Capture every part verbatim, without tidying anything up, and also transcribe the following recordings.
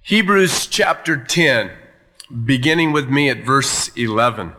Hebrews chapter ten, beginning with me at verse eleven.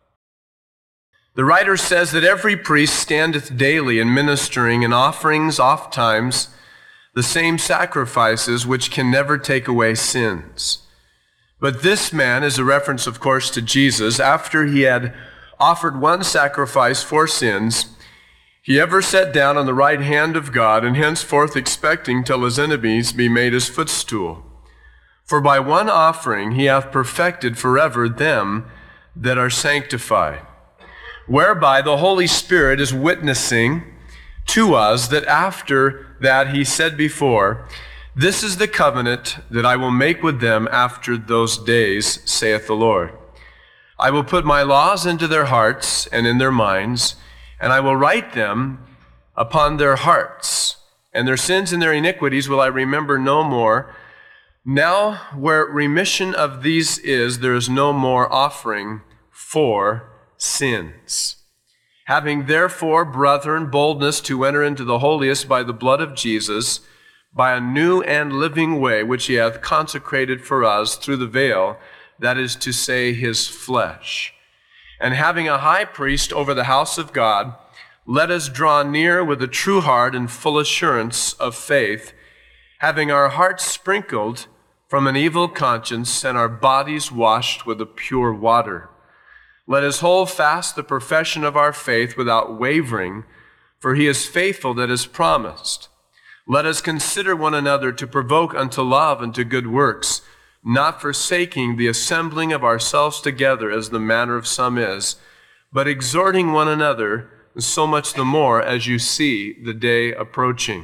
The writer says that every priest standeth daily in ministering and offerings oft times the same sacrifices which can never take away sins. But this man is a reference, of course, to Jesus. After he had offered one sacrifice for sins, he ever sat down on the right hand of God, and henceforth expecting till his enemies be made his footstool. For by one offering he hath perfected forever them that are sanctified, whereby the Holy Spirit is witnessing to us that after that he said before, This is the covenant that I will make with them after those days, saith the Lord. I will put my laws into their hearts and in their minds, and I will write them upon their hearts, and their sins and their iniquities will I remember no more. Now, where remission of these is, there is no more offering for sins. Having therefore, brethren, boldness to enter into the holiest by the blood of Jesus, by a new and living way, which he hath consecrated for us through the veil, that is to say, his flesh. And having a high priest over the house of God, let us draw near with a true heart and full assurance of faith, having our hearts sprinkled from an evil conscience and our bodies washed with the pure water. Let us hold fast the profession of our faith without wavering, for he is faithful that is promised. Let us consider one another to provoke unto love and to good works, not forsaking the assembling of ourselves together as the manner of some is, but exhorting one another, so much the more as you see the day approaching.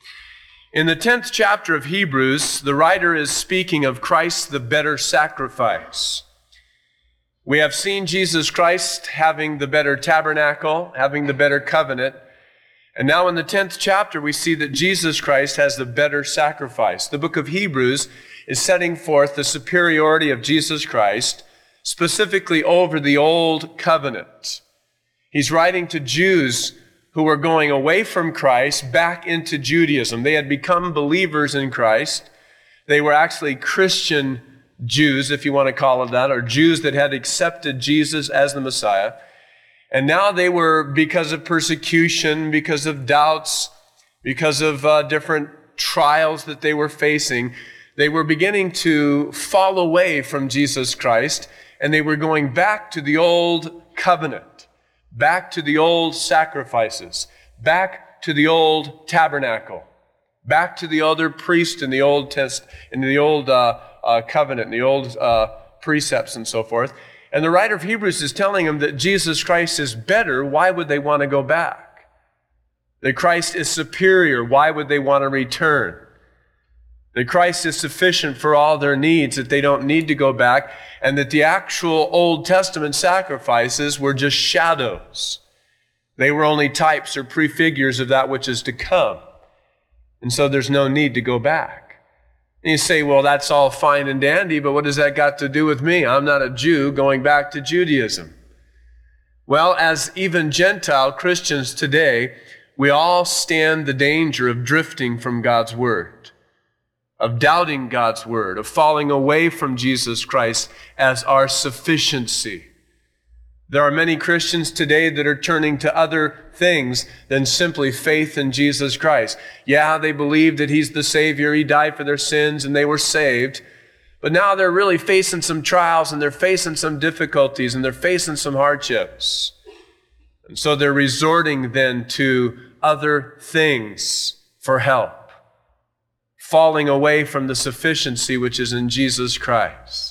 In the tenth chapter of Hebrews, the writer is speaking of Christ, the better sacrifice. We have seen Jesus Christ having the better tabernacle, having the better covenant. And now in the tenth chapter, we see that Jesus Christ has the better sacrifice. The book of Hebrews is setting forth the superiority of Jesus Christ, specifically over the old covenant. He's writing to Jews who were going away from Christ back into Judaism. They had become believers in Christ. They were actually Christian Jews, if you want to call it that, or Jews that had accepted Jesus as the Messiah. And now they were, because of persecution, because of doubts, because of uh, different trials that they were facing, they were beginning to fall away from Jesus Christ, and they were going back to the old covenant, back to the old sacrifices, back to the old tabernacle, back to the other priest in the Old Test, in the old uh, uh, covenant, in the old uh, precepts and so forth. And the writer of Hebrews is telling them that Jesus Christ is better. Why would they want to go back? That Christ is superior. Why would they want to return? That Christ is sufficient for all their needs, that they don't need to go back, and that the actual Old Testament sacrifices were just shadows. They were only types or prefigures of that which is to come. And so there's no need to go back. And you say, well, that's all fine and dandy, but what does that got to do with me? I'm not a Jew going back to Judaism. Well, as even Gentile Christians today, we all stand the danger of drifting from God's Word, of doubting God's Word, of falling away from Jesus Christ as our sufficiency. There are many Christians today that are turning to other things than simply faith in Jesus Christ. Yeah, they believe that He's the Savior, He died for their sins, and they were saved. But now they're really facing some trials, and they're facing some difficulties, and they're facing some hardships. And so they're resorting then to other things for help, falling away from the sufficiency which is in Jesus Christ.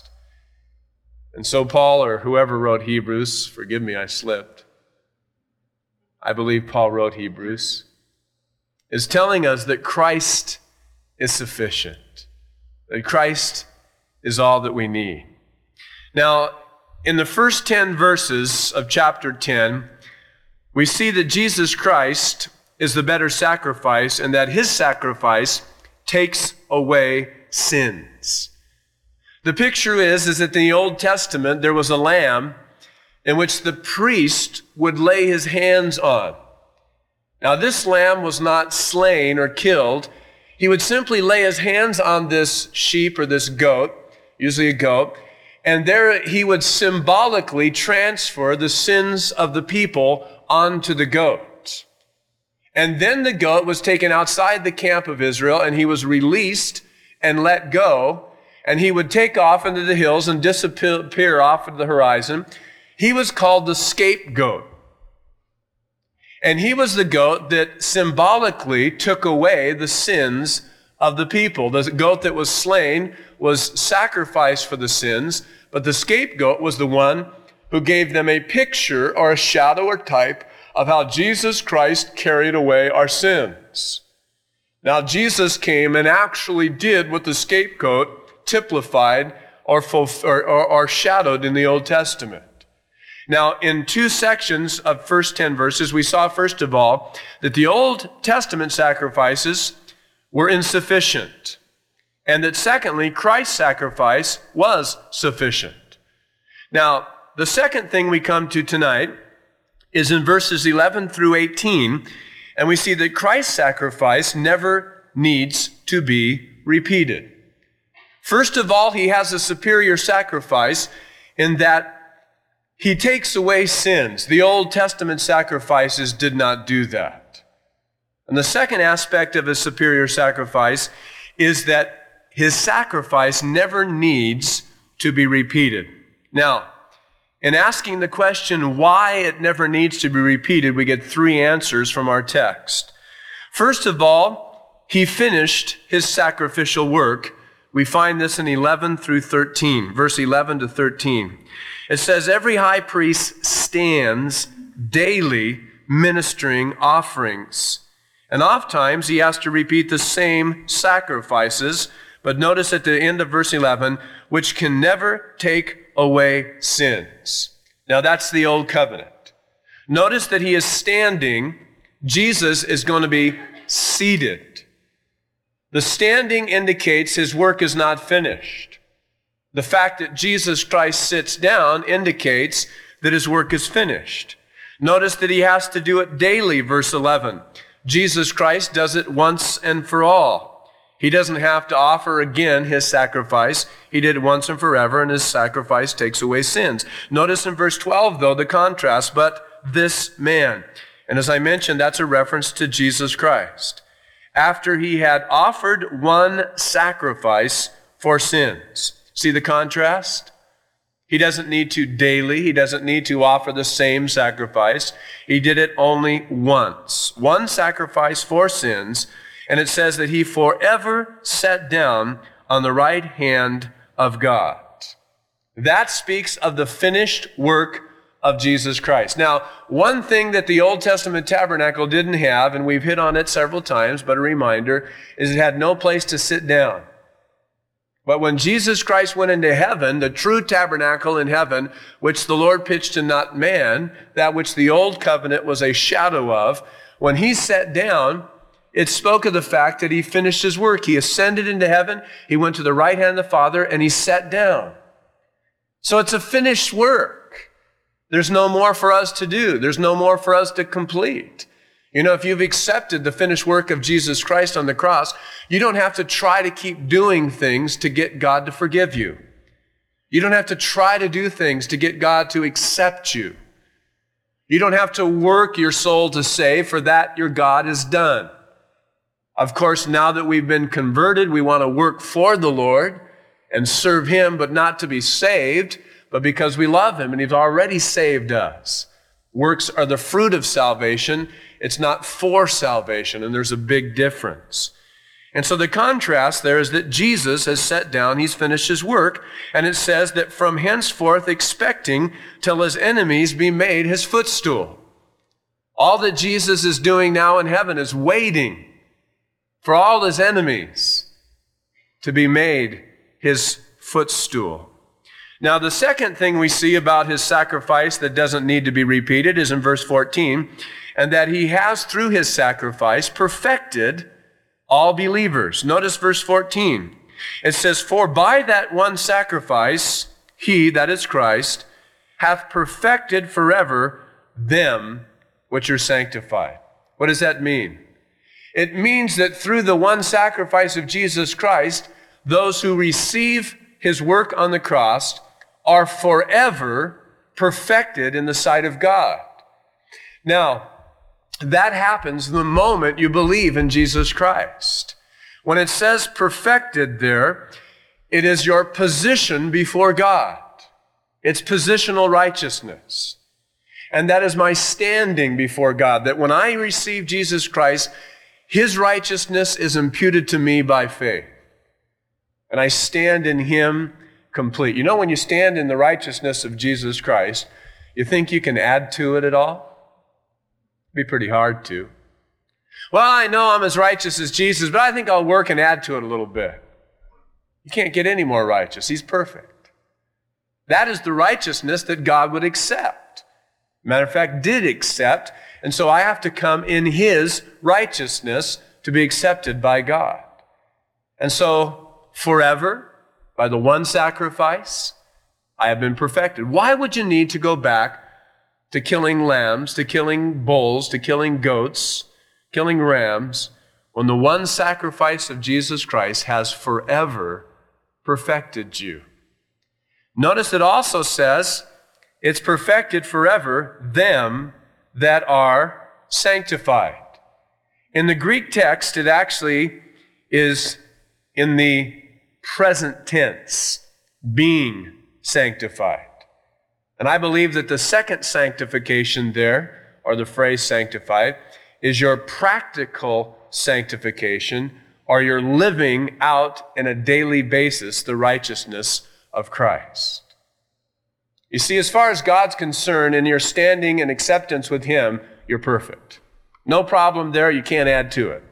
And so Paul, or whoever wrote Hebrews, forgive me, I slipped. I believe Paul wrote Hebrews, is telling us that Christ is sufficient, that Christ is all that we need. Now, in the first ten verses of chapter ten, we see that Jesus Christ is the better sacrifice, and that His sacrifice takes away sins. The picture is, is that in the Old Testament, there was a lamb in which the priest would lay his hands on. Now, this lamb was not slain or killed. He would simply lay his hands on this sheep or this goat, usually a goat, and there he would symbolically transfer the sins of the people onto the goat. And then the goat was taken outside the camp of Israel, and he was released and let go, and he would take off into the hills and disappear off into the horizon. He was called the scapegoat. And he was the goat that symbolically took away the sins of the people. The goat that was slain was sacrificed for the sins, but the scapegoat was the one who gave them a picture or a shadow or type of how Jesus Christ carried away our sins. Now, Jesus came and actually did what the scapegoat typified or, or, or, or shadowed in the Old Testament. Now, in two sections of first ten verses, we saw, first of all, that the Old Testament sacrifices were insufficient, and that, secondly, Christ's sacrifice was sufficient. Now, the second thing we come to tonight is in verses eleven through eighteen, and we see that Christ's sacrifice never needs to be repeated. First of all, he has a superior sacrifice in that he takes away sins. The Old Testament sacrifices did not do that. And the second aspect of his superior sacrifice is that his sacrifice never needs to be repeated. Now, in asking the question why it never needs to be repeated, we get three answers from our text. First of all, he finished his sacrificial work. We find this in eleven through thirteen, verse eleven to thirteen. It says, every high priest stands daily ministering offerings. And oftentimes he has to repeat the same sacrifices. But notice at the end of verse eleven, which can never take away sins. Now that's the old covenant. Notice that he is standing. Jesus is going to be seated. The standing indicates his work is not finished. The fact that Jesus Christ sits down indicates that his work is finished. Notice that he has to do it daily, verse eleven. Jesus Christ does it once and for all. He doesn't have to offer again his sacrifice. He did it once and forever, and his sacrifice takes away sins. Notice in verse twelve, though, the contrast, but this man. And as I mentioned, that's a reference to Jesus Christ. After he had offered one sacrifice for sins. See the contrast? He doesn't need to daily. He doesn't need to offer the same sacrifice. He did it only once. One sacrifice for sins. And it says that he forever sat down on the right hand of God. That speaks of the finished work of Jesus Christ. Now, one thing that the Old Testament tabernacle didn't have, and we've hit on it several times, but a reminder, is it had no place to sit down. But when Jesus Christ went into heaven, the true tabernacle in heaven, which the Lord pitched and not man, that which the old covenant was a shadow of, when he sat down, it spoke of the fact that he finished his work. He ascended into heaven, he went to the right hand of the Father, and he sat down. So it's a finished work. There's no more for us to do. There's no more for us to complete. You know, if you've accepted the finished work of Jesus Christ on the cross, you don't have to try to keep doing things to get God to forgive you. You don't have to try to do things to get God to accept you. You don't have to work your soul to save, for that your God is done. Of course, now that we've been converted, we want to work for the Lord and serve him, but not to be saved, but because we love him and he's already saved us. Works are the fruit of salvation. It's not for salvation, and there's a big difference. And so the contrast there is that Jesus has sat down, he's finished his work, and it says that from henceforth expecting till his enemies be made his footstool. All that Jesus is doing now in heaven is waiting for all his enemies to be made his footstool. Now, the second thing we see about his sacrifice that doesn't need to be repeated is in verse fourteen, and that he has, through his sacrifice, perfected all believers. Notice verse fourteen. It says, for by that one sacrifice, he, that is Christ, hath perfected forever them which are sanctified. What does that mean? It means that through the one sacrifice of Jesus Christ, those who receive his work on the cross are forever perfected in the sight of God. Now, that happens the moment you believe in Jesus Christ. When it says perfected there, it is your position before God. It's positional righteousness. And that is my standing before God, that when I receive Jesus Christ, his righteousness is imputed to me by faith. And I stand in him complete. You know, when you stand in the righteousness of Jesus Christ, you think you can add to it at all? It'd be pretty hard to. Well, I know I'm as righteous as Jesus, but I think I'll work and add to it a little bit. You can't get any more righteous. He's perfect. That is the righteousness that God would accept. Matter of fact, did accept. And so I have to come in his righteousness to be accepted by God. And so forever, by the one sacrifice, I have been perfected. Why would you need to go back to killing lambs, to killing bulls, to killing goats, killing rams, when the one sacrifice of Jesus Christ has forever perfected you? Notice it also says, it's perfected forever them that are sanctified. In the Greek text, it actually is in the present tense, being sanctified. And I believe that the second sanctification there, or the phrase sanctified, is your practical sanctification, or your living out in a daily basis the righteousness of Christ. You see, as far as God's concerned, in your standing and acceptance with him, you're perfect. No problem there, you can't add to it.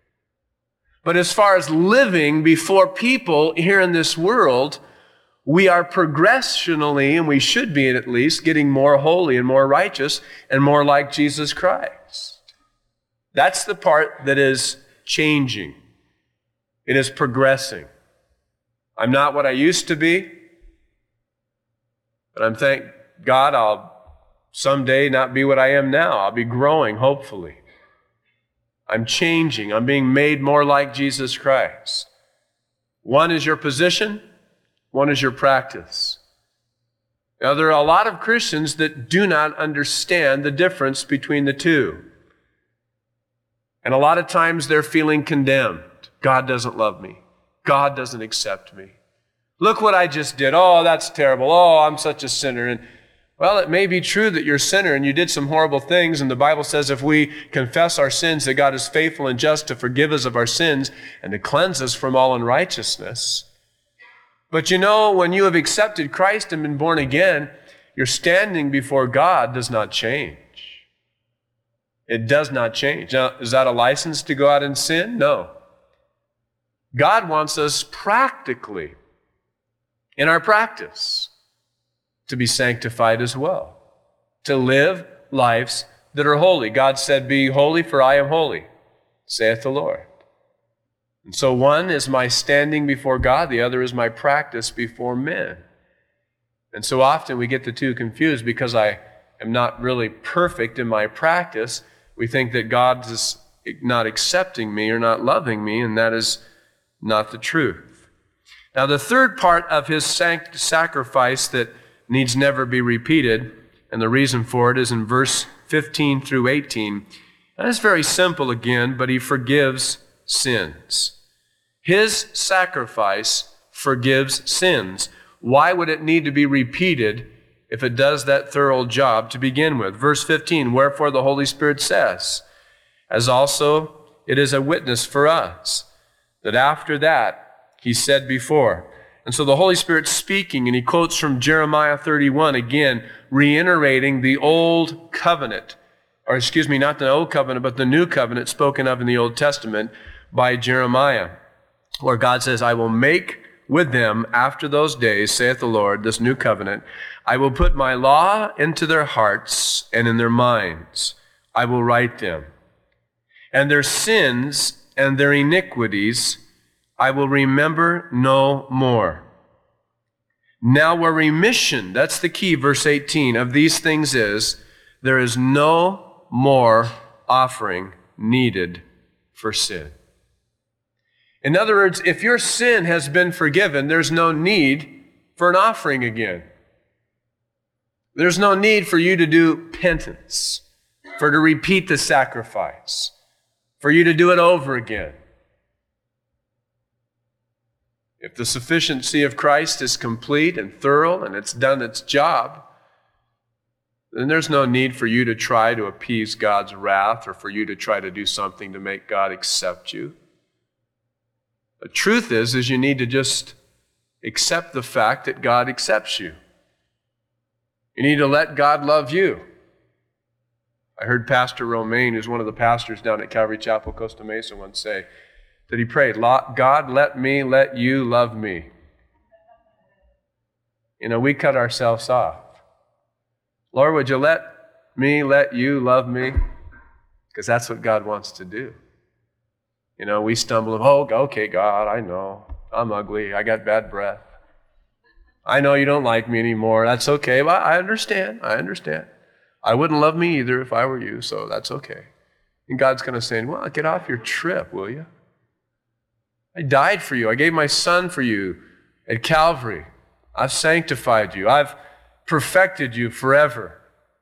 But as far as living before people here in this world, we are progressionally, and we should be at least, getting more holy and more righteous and more like Jesus Christ. That's the part that is changing. It is progressing. I'm not what I used to be, but I'm thank God I'll someday not be what I am now. I'll be growing, hopefully. I'm changing. I'm being made more like Jesus Christ. One is your position, one is your practice. Now, there are a lot of Christians that do not understand the difference between the two. And a lot of times they're feeling condemned. God doesn't love me. God doesn't accept me. Look what I just did. Oh, that's terrible. Oh, I'm such a sinner. And well, it may be true that you're a sinner and you did some horrible things, and the Bible says if we confess our sins, that God is faithful and just to forgive us of our sins and to cleanse us from all unrighteousness. But you know, when you have accepted Christ and been born again, your standing before God does not change. It does not change. Now, is that a license to go out and sin? No. God wants us practically, in our practice, to be sanctified as well, to live lives that are holy. God said, "Be holy, for I am holy, saith the Lord." And so one is my standing before God, the other is my practice before men. And so often we get the two confused because I am not really perfect in my practice. We think that God is not accepting me or not loving me, and that is not the truth. Now, the third part of his sanct- sacrifice that needs never be repeated, and the reason for it is in verse fifteen through eighteen. And it's very simple again, but he forgives sins. His sacrifice forgives sins. Why would it need to be repeated if it does that thorough job to begin with? Verse fifteen, wherefore the Holy Spirit says, as also it is a witness for us, that after that he said before. And so the Holy Spirit's speaking, and he quotes from Jeremiah thirty-one, again, reiterating the old covenant, or excuse me, not the old covenant, but the new covenant spoken of in the Old Testament by Jeremiah, where God says, I will make with them after those days, saith the Lord, this new covenant, I will put my law into their hearts and in their minds. I will write them. And their sins and their iniquities I will remember no more. Now where remission, that's the key, verse eighteen, of these things is, there is no more offering needed for sin. In other words, if your sin has been forgiven, there's no need for an offering again. There's no need for you to do penance, for to repeat the sacrifice, for you to do it over again. If the sufficiency of Christ is complete and thorough and it's done its job, then there's no need for you to try to appease God's wrath or for you to try to do something to make God accept you. The truth is, is you need to just accept the fact that God accepts you. You need to let God love you. I heard Pastor Romaine, who's one of the pastors down at Calvary Chapel, Costa Mesa, once say that he prayed, God, let me let you love me. You know, we cut ourselves off. Lord, would you let me let you love me? Because that's what God wants to do. You know, we stumble, oh, okay, God, I know. I'm ugly. I got bad breath. I know you don't like me anymore. That's okay. Well, I understand. I understand. I wouldn't love me either if I were you, so that's okay. And God's going to say, well, get off your trip, will you? I died for you. I gave my son for you at Calvary. I've sanctified you. I've perfected you forever.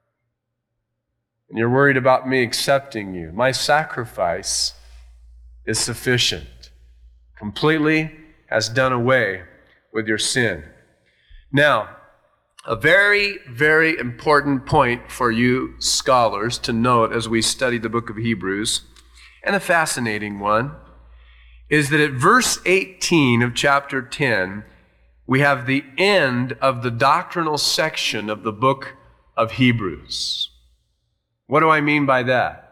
And you're worried about me accepting you. My sacrifice is sufficient. Completely has done away with your sin. Now, a very, very important point for you scholars to note as we study the book of Hebrews, and a fascinating one, is that at verse eighteen of chapter ten, we have the end of the doctrinal section of the book of Hebrews. What do I mean by that?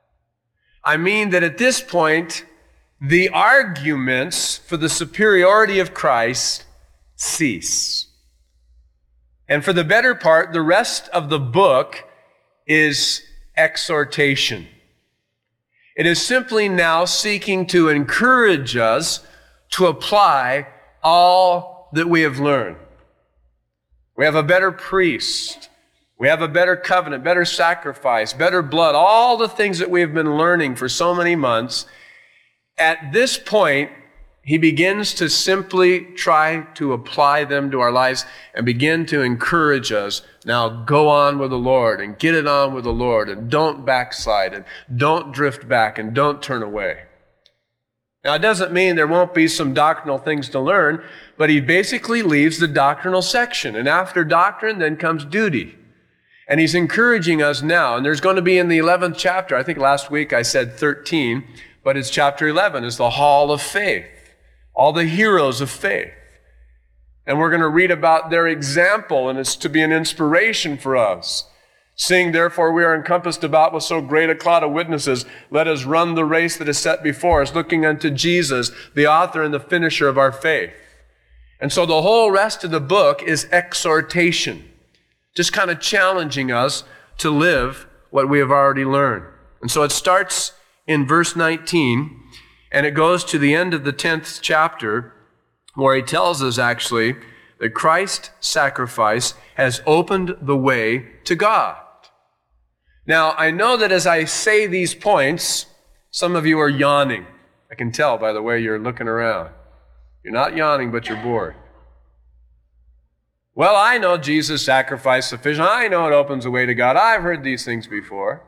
I mean that at this point, the arguments for the superiority of Christ cease. And for the better part, the rest of the book is exhortation. It is simply now seeking to encourage us to apply all that we have learned. We have a better priest. We have a better covenant, better sacrifice, better blood, all the things that we have been learning for so many months. At this point, he begins to simply try to apply them to our lives and begin to encourage us. Now go on with the Lord and get it on with the Lord and don't backslide and don't drift back and don't turn away. Now it doesn't mean there won't be some doctrinal things to learn, but he basically leaves the doctrinal section. And after doctrine, then comes duty. And he's encouraging us now. And there's going to be in the eleventh chapter, I think last week I said thirteen, but it's chapter eleven, is the hall of faith. All the heroes of faith. And we're going to read about their example, and it's to be an inspiration for us. Seeing, therefore, we are encompassed about with so great a cloud of witnesses, let us run the race that is set before us, looking unto Jesus, the author and the finisher of our faith. And so the whole rest of the book is exhortation, just kind of challenging us to live what we have already learned. And so it starts in verse nineteen, and it goes to the end of the tenth chapter, where he tells us actually that Christ's sacrifice has opened the way to God. Now, I know that as I say these points, some of you are yawning. I can tell by the way you're looking around. You're not yawning, but you're bored. Well, I know Jesus' sacrifice sufficient. I know it opens the way to God. I've heard these things before.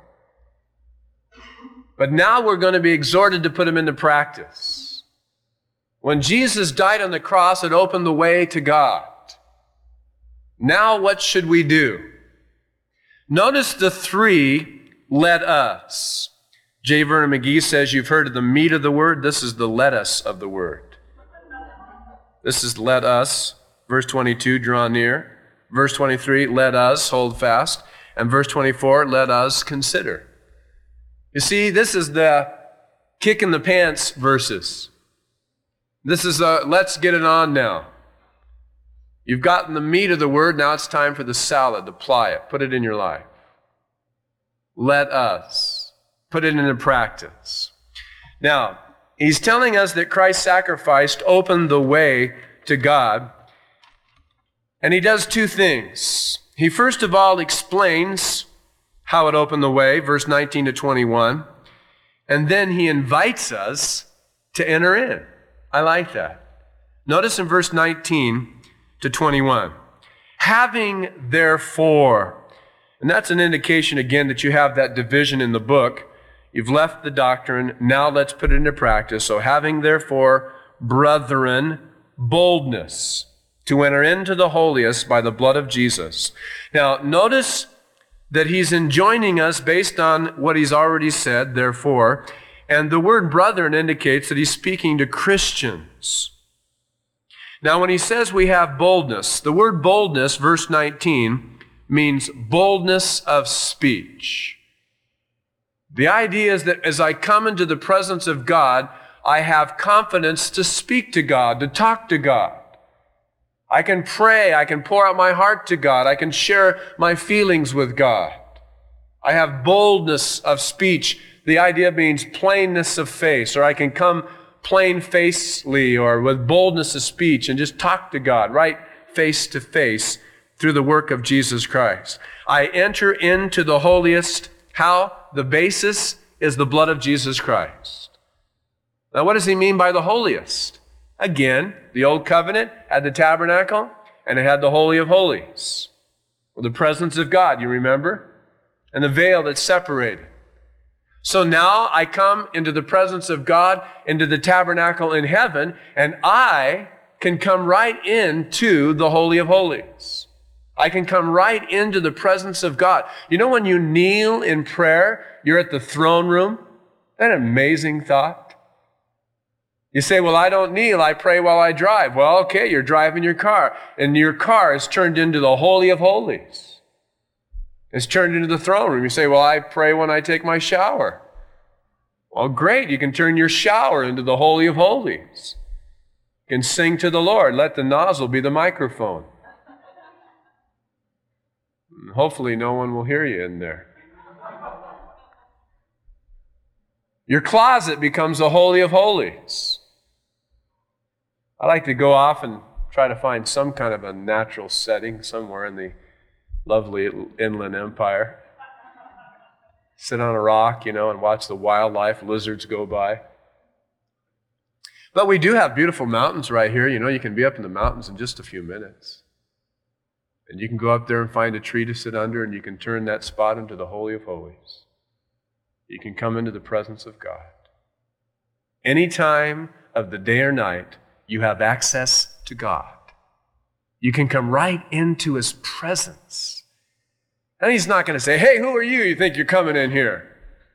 But now we're going to be exhorted to put them into practice. When Jesus died on the cross, it opened the way to God. Now what should we do? Notice the three let us. J. Vernon McGee says you've heard of the meat of the word. This is the let us of the word. This is let us. Verse twenty-two, draw near. Verse twenty-three, let us hold fast. And verse twenty-four, let us consider. You see, this is the kick in the pants verses. This is a let's get it on now. You've gotten the meat of the word, now it's time for the salad. Apply it. Put it in your life. Let us. Put it into practice. Now, he's telling us that Christ's sacrifice opened the way to God. And he does two things. He first of all explains how it opened the way, verse nineteen to twenty-one. And then he invites us to enter in. I like that. Notice in verse nineteen to twenty-one. Having therefore, and that's an indication again that you have that division in the book. You've left the doctrine, now let's put it into practice. So having therefore, brethren, boldness to enter into the holiest by the blood of Jesus. Now notice that he's enjoining us based on what he's already said, therefore, and the word brethren indicates that he's speaking to Christians. Now when he says we have boldness, the word boldness, verse nineteen, means boldness of speech. The idea is that as I come into the presence of God, I have confidence to speak to God, to talk to God. I can pray, I can pour out my heart to God, I can share my feelings with God. I have boldness of speech. The idea means plainness of face, or I can come plain-facedly or with boldness of speech and just talk to God right face to face through the work of Jesus Christ. I enter into the holiest. How? The basis is the blood of Jesus Christ. Now, what does he mean by the holiest? Again, the old covenant had the tabernacle and it had the Holy of Holies, or the presence of God, you remember? And the veil that separated. So now I come into the presence of God, into the tabernacle in heaven, and I can come right into the Holy of Holies. I can come right into the presence of God. You know when you kneel in prayer, you're at the throne room? Isn't that an amazing thought? You say, well, I don't kneel, I pray while I drive. Well, okay, you're driving your car, and your car is turned into the Holy of Holies. It's turned into the throne room. You say, well, I pray when I take my shower. Well, great, you can turn your shower into the Holy of Holies. You can sing to the Lord. Let the nozzle be the microphone. Hopefully no one will hear you in there. Your closet becomes the Holy of Holies. I like to go off and try to find some kind of a natural setting somewhere in the lovely Inland Empire. Sit on a rock, you know, and watch the wildlife, lizards go by. But we do have beautiful mountains right here. You know, you can be up in the mountains in just a few minutes. And you can go up there and find a tree to sit under, and you can turn that spot into the Holy of Holies. You can come into the presence of God. Any time of the day or night, you have access to God. You can come right into His presence. And He's not going to say, hey, who are you? You think you're coming in here?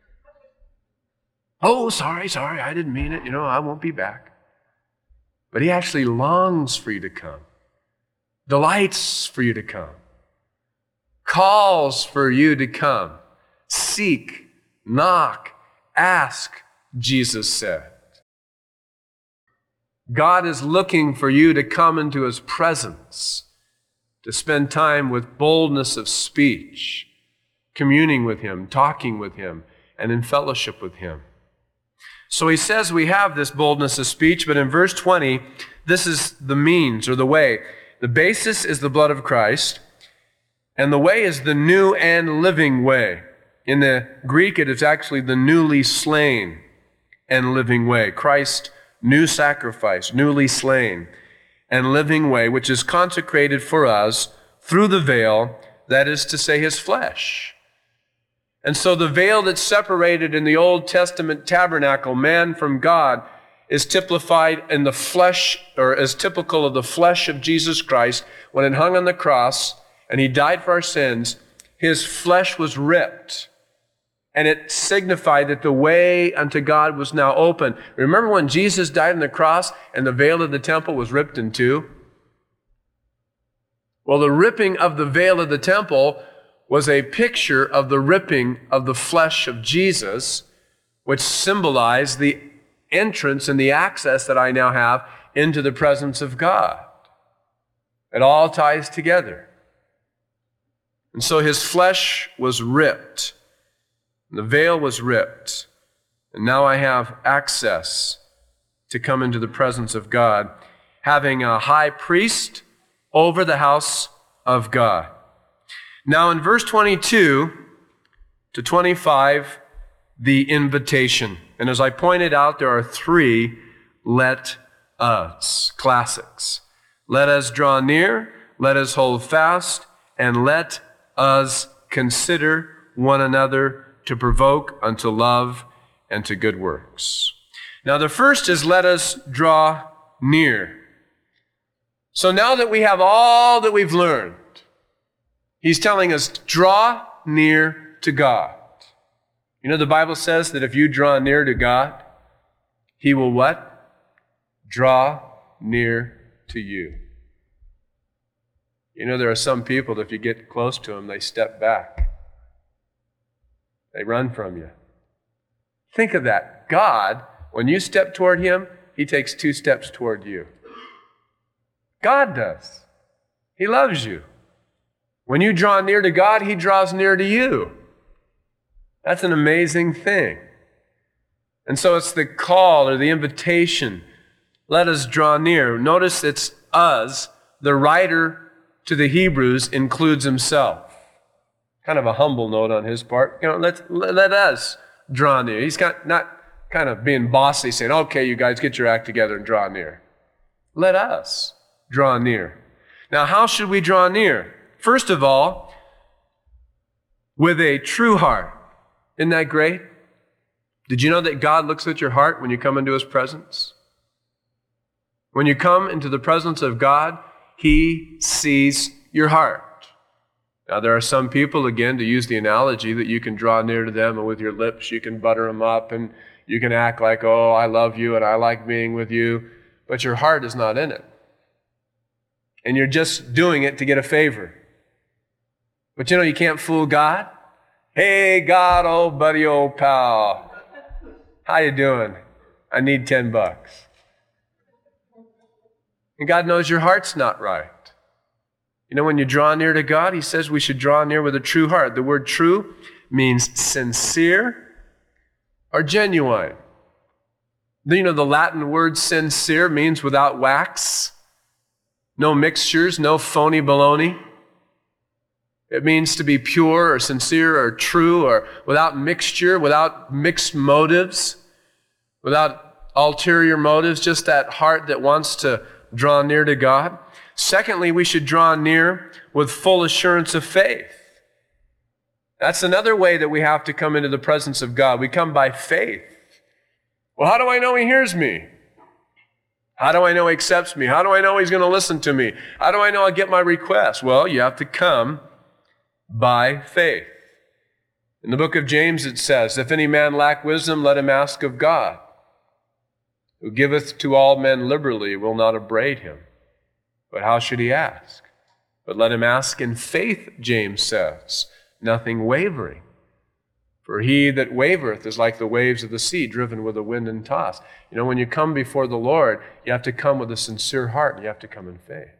Oh, sorry, sorry, I didn't mean it. You know, I won't be back. But He actually longs for you to come. Delights for you to come. Calls for you to come. Seek, knock, ask, Jesus said. God is looking for you to come into His presence, to spend time with boldness of speech, communing with Him, talking with Him, and in fellowship with Him. So He says we have this boldness of speech, but in verse twenty, this is the means or the way. The basis is the blood of Christ, and the way is the new and living way. In the Greek, it is actually the newly slain and living way. Christ new sacrifice, newly slain, and living way, which is consecrated for us through the veil, that is to say, His flesh. And so the veil that separated in the Old Testament tabernacle man from God is typified in the flesh, or is typical of the flesh of Jesus Christ. When it hung on the cross and He died for our sins, His flesh was ripped. And it signified that the way unto God was now open. Remember when Jesus died on the cross and the veil of the temple was ripped in two? Well, the ripping of the veil of the temple was a picture of the ripping of the flesh of Jesus, which symbolized the entrance and the access that I now have into the presence of God. It all ties together. And so His flesh was ripped. The veil was ripped, and now I have access to come into the presence of God, having a high priest over the house of God. Now in verse twenty-two to twenty-five, the invitation. And as I pointed out, there are three let us classics. Let us draw near, let us hold fast, and let us consider one another to provoke unto love and to good works. Now the first is let us draw near. So now that we have all that we've learned, he's telling us, draw near to God. You know, the Bible says that if you draw near to God, he will what? Draw near to you. You know, there are some people that if you get close to them, they step back. They run from you. Think of that. God, when you step toward him, he takes two steps toward you. God does. He loves you. When you draw near to God, he draws near to you. That's an amazing thing. And so it's the call or the invitation. Let us draw near. Notice it's us. The writer to the Hebrews includes himself. Kind of a humble note on his part. You know, let, let us draw near. He's got, not kind of being bossy, saying, okay, you guys get your act together and draw near. Let us draw near. Now, how should we draw near? First of all, with a true heart. Isn't that great? Did you know that God looks at your heart when you come into his presence? When you come into the presence of God, he sees your heart. Now, there are some people, again, to use the analogy, that you can draw near to them and with your lips you can butter them up and you can act like, oh, I love you and I like being with you, but your heart is not in it. And you're just doing it to get a favor. But you know, you can't fool God. Hey, God, old buddy, old pal. How you doing? I need ten bucks. And God knows your heart's not right. You know, when you draw near to God, he says we should draw near with a true heart. The word true means sincere or genuine. You know, the Latin word sincere means without wax, no mixtures, no phony baloney. It means to be pure or sincere or true or without mixture, without mixed motives, without ulterior motives, just that heart that wants to draw near to God. Secondly, we should draw near with full assurance of faith. That's another way that we have to come into the presence of God. We come by faith. Well, how do I know he hears me? How do I know he accepts me? How do I know he's going to listen to me? How do I know I'll get my request? Well, you have to come by faith. In the book of James it says, if any man lack wisdom, let him ask of God, who giveth to all men liberally, will not upbraid him. But how should he ask? But let him ask in faith, James says, nothing wavering. For he that wavereth is like the waves of the sea, driven with the wind and tossed. You know, when you come before the Lord, you have to come with a sincere heart, and you have to come in faith.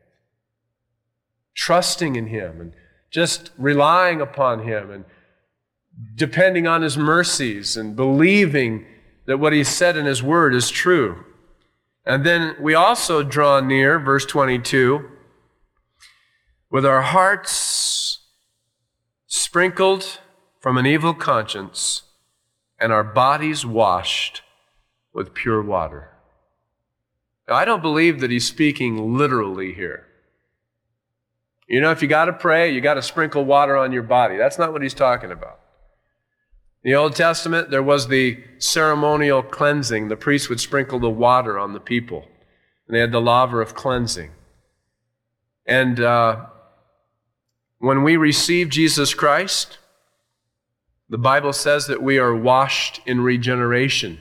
Trusting in him and just relying upon him and depending on his mercies and believing that what he said in his word is true. And then we also draw near, verse twenty-two, with our hearts sprinkled from an evil conscience and our bodies washed with pure water. Now, I don't believe that he's speaking literally here. You know, if you got to pray, you got to sprinkle water on your body. That's not what he's talking about. In the Old Testament, there was the ceremonial cleansing. The priest would sprinkle the water on the people. And they had the laver of cleansing. And uh, when we receive Jesus Christ, the Bible says that we are washed in regeneration,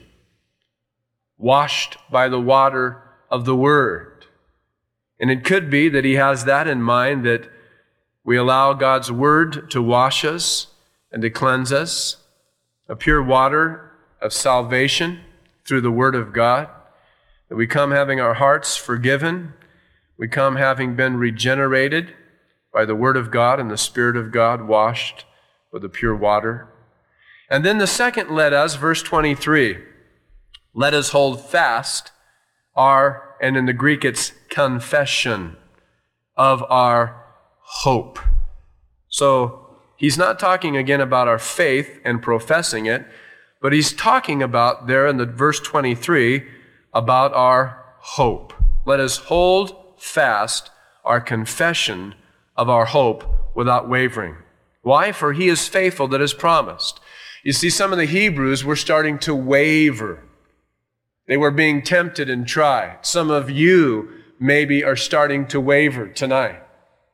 washed by the water of the Word. And it could be that he has that in mind, that we allow God's Word to wash us and to cleanse us, a pure water of salvation through the Word of God, that we come having our hearts forgiven, we come having been regenerated by the Word of God and the Spirit of God, washed with the pure water. And then the second let us, verse twenty-three, let us hold fast our, and in the Greek it's confession of our hope. So he's not talking again about our faith and professing it, But he's talking about there in the verse twenty-three about our hope. Let us hold fast our confession of our hope without wavering. Why? For he is faithful that has promised. You see, some of the Hebrews were starting to waver. They were being tempted and tried. Some of you maybe are starting to waver tonight.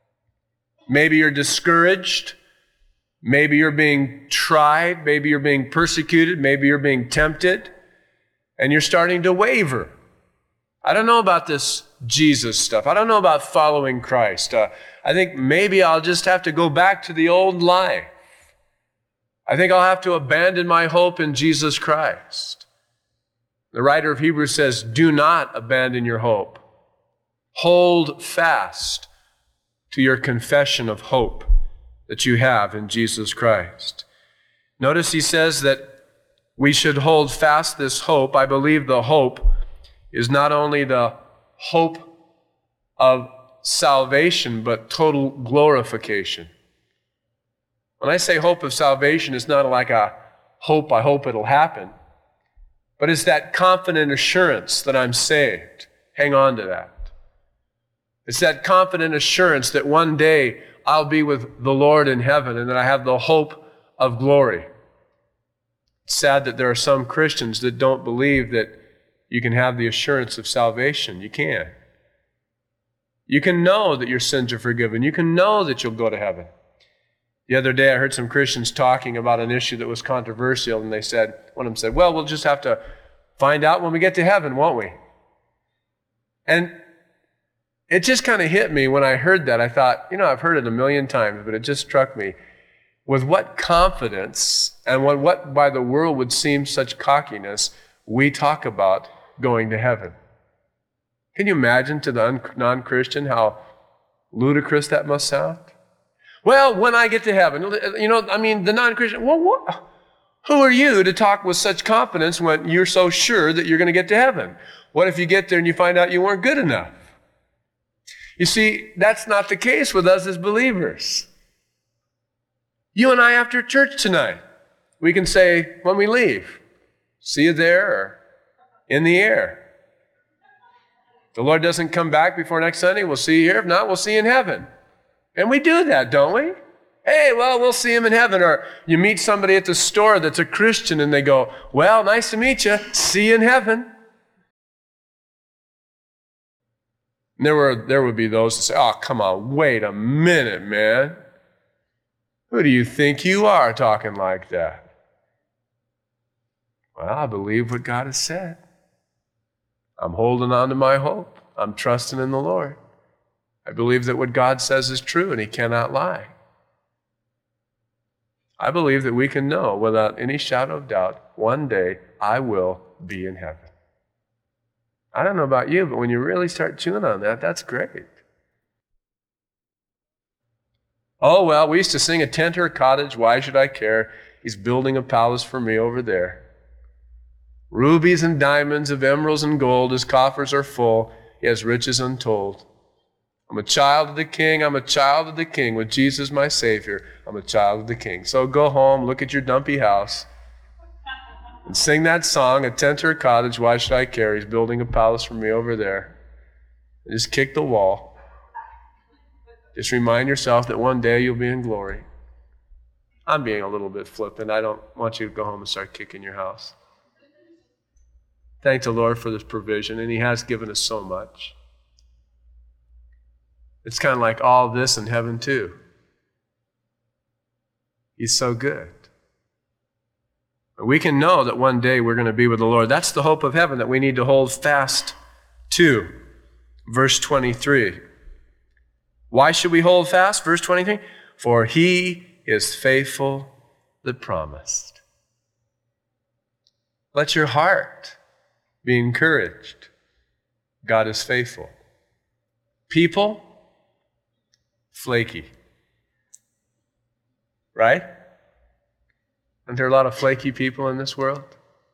Maybe you're discouraged. Maybe you're being tried. Maybe you're being persecuted. Maybe you're being tempted. And you're starting to waver. I don't know about this Jesus stuff. I don't know about following Christ. Uh, I think maybe I'll just have to go back to the old life. I think I'll have to abandon my hope in Jesus Christ. The writer of Hebrews says, do not abandon your hope. Hold fast to your confession of hope that you have in Jesus Christ. Notice he says that we should hold fast this hope. I believe the hope is not only the hope of salvation, but total glorification. When I say hope of salvation, it's not like a hope, I hope it'll happen, but it's that confident assurance that I'm saved. Hang on to that. It's that confident assurance that one day I'll be with the Lord in heaven and that I have the hope of glory. It's sad that there are some Christians that don't believe that you can have the assurance of salvation. You can. You can know that your sins are forgiven. You can know that you'll go to heaven. The other day I heard some Christians talking about an issue that was controversial, and they said, one of them said, well, we'll just have to find out when we get to heaven, won't we? And it just kind of hit me when I heard that. I thought, you know, I've heard it a million times, but it just struck me. With what confidence and what, what by the world would seem such cockiness, we talk about going to heaven. Can you imagine to the non-Christian how ludicrous that must sound? Well, when I get to heaven, you know, I mean, the non-Christian, well, what? Who are you to talk with such confidence when you're so sure that you're going to get to heaven? What if you get there and you find out you weren't good enough? You see, that's not the case with us as believers. You and I after church tonight, we can say when we leave, see you there or in the air. If the Lord doesn't come back before next Sunday, we'll see you here. If not, we'll see you in heaven. And we do that, don't we? Hey, well, we'll see him in heaven. Or you meet somebody at the store that's a Christian and they go, well, nice to meet you. See you in heaven. And there were there would be those that say, oh, come on, wait a minute, man. Who do you think you are talking like that? Well, I believe what God has said. I'm holding on to my hope. I'm trusting in the Lord. I believe that what God says is true and he cannot lie. I believe that we can know without any shadow of doubt, one day I will be in heaven. I don't know about you, but when you really start chewing on that, that's great. Oh, well, we used to sing a tent or a cottage, why should I care? He's building a palace for me over there. Rubies and diamonds of emeralds and gold, his coffers are full, he has riches untold. I'm a child of the King, I'm a child of the King, with Jesus my Savior, I'm a child of the King. So go home, look at your dumpy house, and sing that song, a tent or a cottage, why should I care? He's building a palace for me over there. And just kick the wall. Just remind yourself that one day you'll be in glory. I'm being a little bit flippant. I don't want you to go home and start kicking your house. Thank the Lord for this provision, and he has given us so much. It's kind of like all this in heaven too. He's so good. We can know that one day we're going to be with the Lord. That's the hope of heaven that we need to hold fast to. Verse twenty-three. Why should we hold fast? Verse twenty-three. For he is faithful that promised. Let your heart be encouraged. God is faithful. People, flaky. Right? Aren't there a lot of flaky people in this world?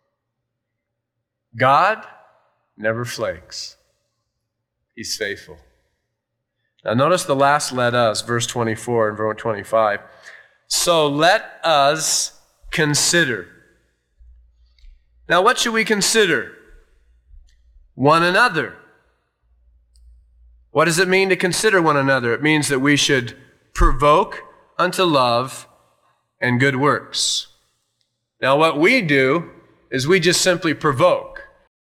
God never flakes. He's faithful. Now notice the last let us, verse twenty-four and verse twenty-five. So let us consider Now, what should we consider? One another. What does it mean to consider one another? It means that we should provoke unto love and good works. Now, what we do is we just simply provoke.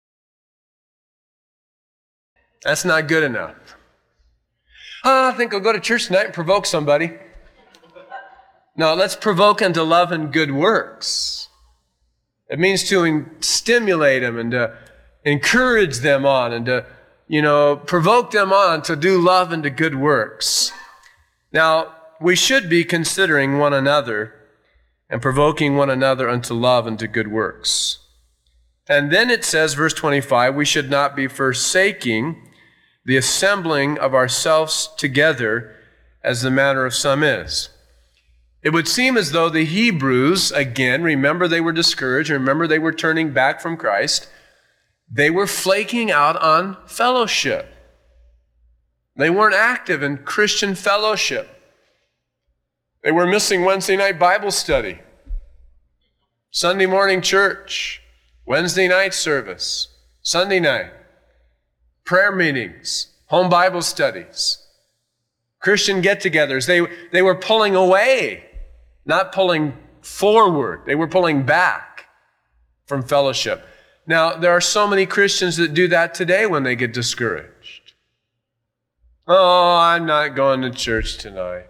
That's not good enough. Oh, I think I'll go to church tonight and provoke somebody. No, let's provoke unto love and good works. It means to in- stimulate them and to encourage them on and to, you know, provoke them on to do love and to good works. Now, we should be considering one another and provoking one another unto love and to good works. And then it says, verse twenty-five, we should not be forsaking the assembling of ourselves together as the manner of some is. It would seem as though the Hebrews, again, remember they were discouraged, remember they were turning back from Christ, they were flaking out on fellowship. They weren't active in Christian fellowship. They were missing Wednesday night Bible study, Sunday morning church, Wednesday night service, Sunday night, prayer meetings, home Bible studies, Christian get-togethers. They, they were pulling away, not pulling forward. They were pulling back from fellowship. Now, there are so many Christians that do that today when they get discouraged. Oh, I'm not going to church tonight.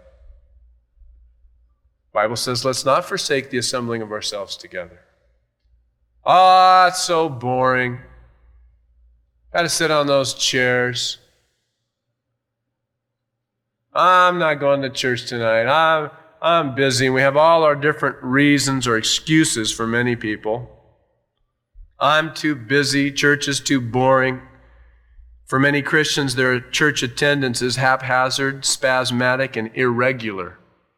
The Bible says, let's not forsake the assembling of ourselves together. Ah, oh, it's so boring. Got to sit on those chairs. I'm not going to church tonight. I'm, I'm busy. We have all our different reasons or excuses for many people. I'm too busy. Church is too boring. For many Christians, their church attendance is haphazard, spasmodic, and irregular.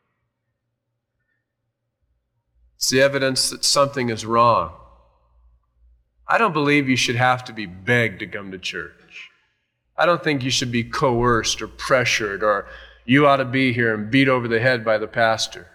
It's the evidence that something is wrong. I don't believe you should have to be begged to come to church. I don't think you should be coerced or pressured or you ought to be here and beat over the head by the pastor.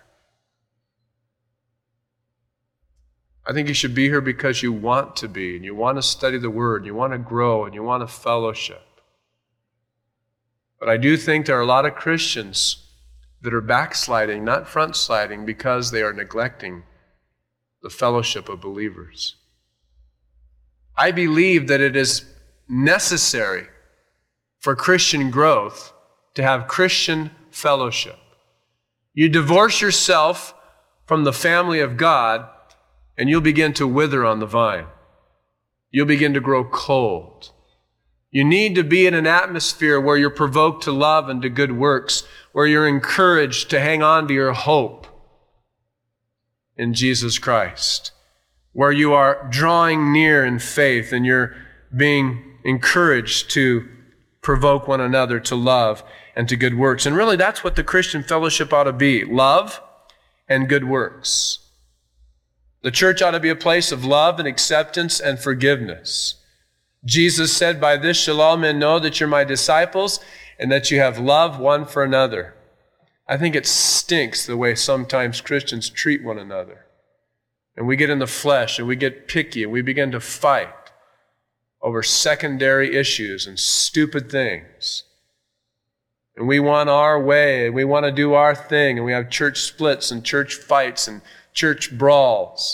I think you should be here because you want to be and you want to study the Word, you want to grow and you want to fellowship. But I do think there are a lot of Christians that are backsliding, not front sliding, because they are neglecting the fellowship of believers. I believe that it is necessary for Christian growth to have Christian fellowship. You divorce yourself from the family of God, and you'll begin to wither on the vine. You'll begin to grow cold. You need to be in an atmosphere where you're provoked to love and to good works, where you're encouraged to hang on to your hope in Jesus Christ, where you are drawing near in faith and you're being encouraged to provoke one another to love and to good works. And really, that's what the Christian fellowship ought to be, love and good works. The church ought to be a place of love and acceptance and forgiveness. Jesus said, by this shall all men know that you're my disciples and that you have love one for another. I think it stinks the way sometimes Christians treat one another. And we get in the flesh and we get picky and we begin to fight over secondary issues and stupid things. And we want our way and we want to do our thing and we have church splits and church fights and church brawls.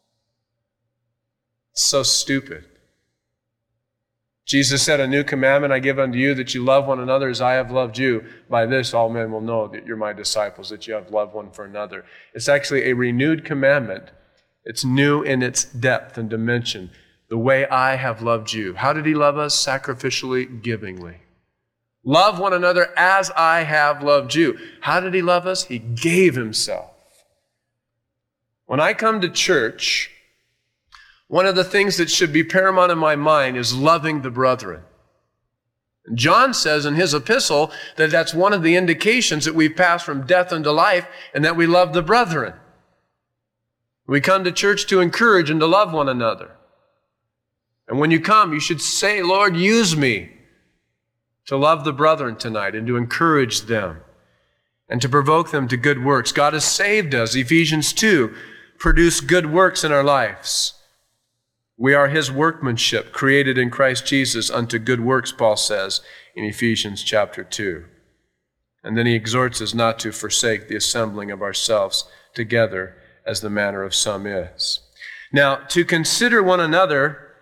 It's so stupid. Jesus said, a new commandment I give unto you, that you love one another as I have loved you. By this all men will know that you're my disciples, that you have loved one for another. It's actually a renewed commandment. It's new in its depth and dimension. The way I have loved you. How did he love us? Sacrificially, givingly. Love one another as I have loved you. How did he love us? He gave himself. When I come to church, one of the things that should be paramount in my mind is loving the brethren. John says in his epistle that that's one of the indications that we've passed from death unto life and that we love the brethren. We come to church to encourage and to love one another. And when you come, you should say, Lord, use me to love the brethren tonight and to encourage them and to provoke them to good works. God has saved us. Ephesians two, produce good works in our lives. We are his workmanship, created in Christ Jesus unto good works, Paul says in Ephesians chapter two. And then he exhorts us not to forsake the assembling of ourselves together as the manner of some is. Now, to consider one another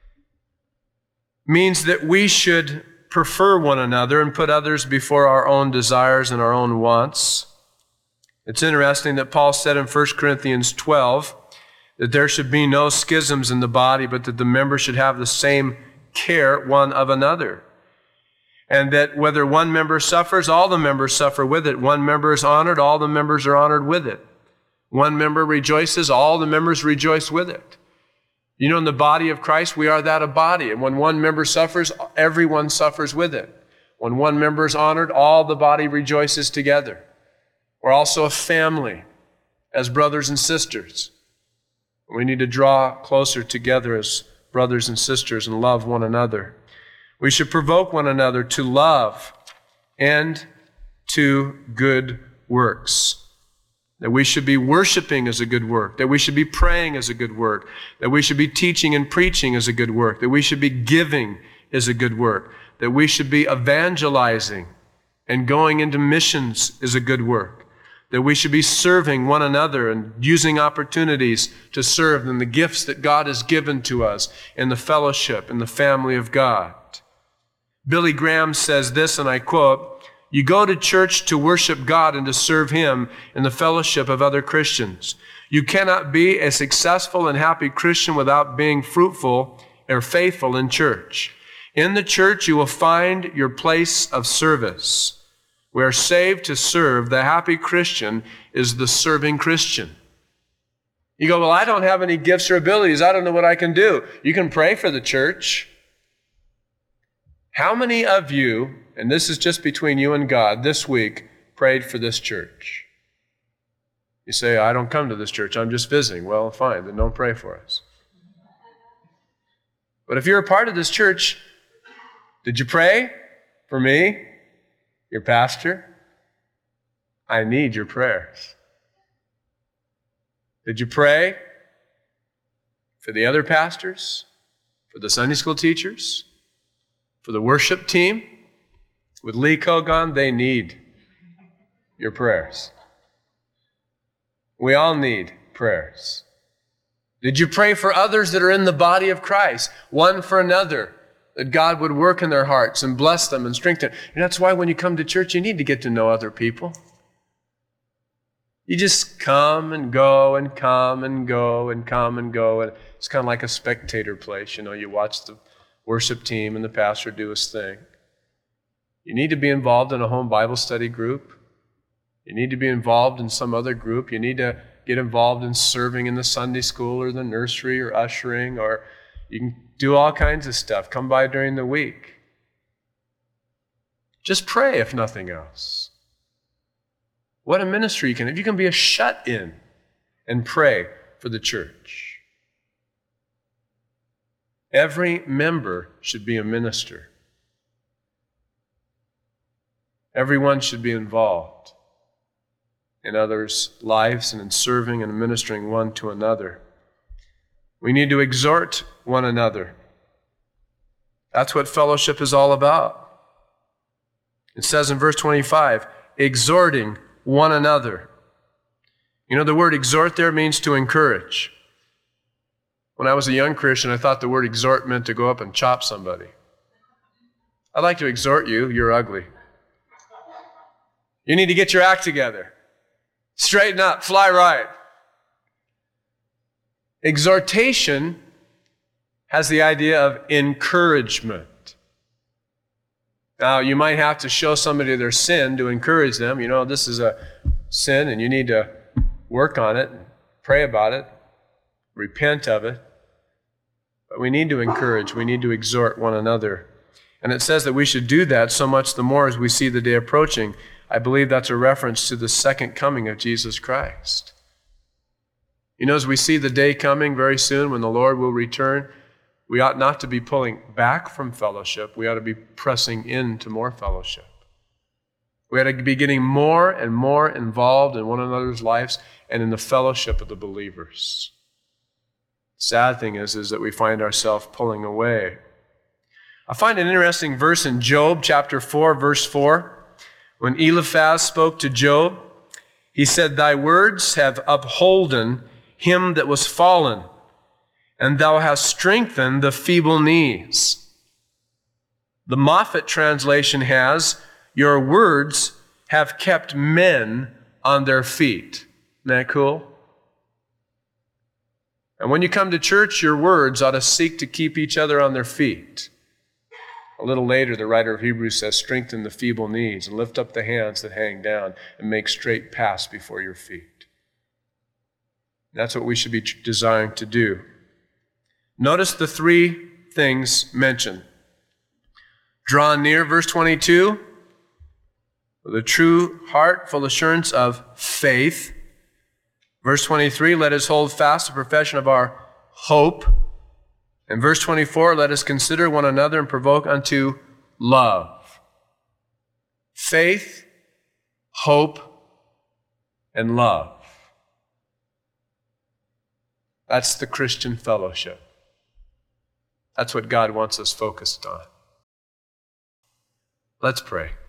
means that we should prefer one another and put others before our own desires and our own wants. It's interesting that Paul said in First Corinthians twelve that there should be no schisms in the body, but that the members should have the same care one of another. And that whether one member suffers, all the members suffer with it. One member is honored, all the members are honored with it. One member rejoices, all the members rejoice with it. You know, in the body of Christ, we are that a body. And when one member suffers, everyone suffers with it. When one member is honored, all the body rejoices together. We're also a family as brothers and sisters. We need to draw closer together as brothers and sisters and love one another. We should provoke one another to love and to good works. That we should be worshiping as a good work. That we should be praying as a good work. That we should be teaching and preaching as a good work. That we should be giving as a good work. That we should be evangelizing and going into missions is a good work. That we should be serving one another and using opportunities to serve in the gifts that God has given to us in the fellowship, in the family of God. Billy Graham says this, and I quote, "You go to church to worship God and to serve Him in the fellowship of other Christians. You cannot be a successful and happy Christian without being fruitful or faithful in church. In the church, you will find your place of service. We are saved to serve. The happy Christian is the serving Christian." You go, "Well, I don't have any gifts or abilities. I don't know what I can do." You can pray for the church. How many of you, and this is just between you and God, this week prayed for this church? You say, "I don't come to this church. I'm just visiting." Well, fine, then don't pray for us. But if you're a part of this church, did you pray for me? Your pastor? I need your prayers. Did you pray for the other pastors? For the Sunday school teachers? For the worship team? With Lee Kogon, they need your prayers. We all need prayers. Did you pray for others that are in the body of Christ, one for another? That God would work in their hearts and bless them and strengthen them. And that's why when you come to church, you need to get to know other people. You just come and go and come and go and come and go. And it's kind of like a spectator place. You know, you watch the worship team and the pastor do his thing. You need to be involved in a home Bible study group. You need to be involved in some other group. You need to get involved in serving in the Sunday school or the nursery or ushering, or you can do all kinds of stuff. Come by during the week. Just pray, if nothing else. What a ministry you can have. You can be a shut-in and pray for the church. Every member should be a minister. Everyone should be involved in others' lives and in serving and ministering one to another. We need to exhort one another. That's what fellowship is all about. It says in verse twenty-five, exhorting one another. You know, the word exhort there means to encourage. When I was a young Christian, I thought the word exhort meant to go up and chop somebody. I'd like to exhort you, you're ugly. You need to get your act together. Straighten up, fly right. Exhortation has the idea of encouragement. Now, you might have to show somebody their sin to encourage them. You know, this is a sin and you need to work on it, pray about it, repent of it. But we need to encourage, we need to exhort one another. And it says that we should do that so much the more as we see the day approaching. I believe that's a reference to the second coming of Jesus Christ. You know, as we see the day coming very soon when the Lord will return, we ought not to be pulling back from fellowship. We ought to be pressing into more fellowship. We ought to be getting more and more involved in one another's lives and in the fellowship of the believers. Sad thing is, is that we find ourselves pulling away. I find an interesting verse in Job chapter four, verse four. When Eliphaz spoke to Job, he said, "Thy words have upholden him that was fallen, and thou hast strengthened the feeble knees." The Moffat translation has, "Your words have kept men on their feet." Isn't that cool? And when you come to church, your words ought to seek to keep each other on their feet. A little later, the writer of Hebrews says, "Strengthen the feeble knees and lift up the hands that hang down and make straight paths before your feet." That's what we should be desiring to do. Notice the three things mentioned. Draw near, verse twenty-two, with a true heart, full assurance of faith. Verse twenty-three, let us hold fast the profession of our hope. And verse twenty-four, let us consider one another and provoke unto love. Faith, hope, and love. That's the Christian fellowship. That's what God wants us focused on. Let's pray.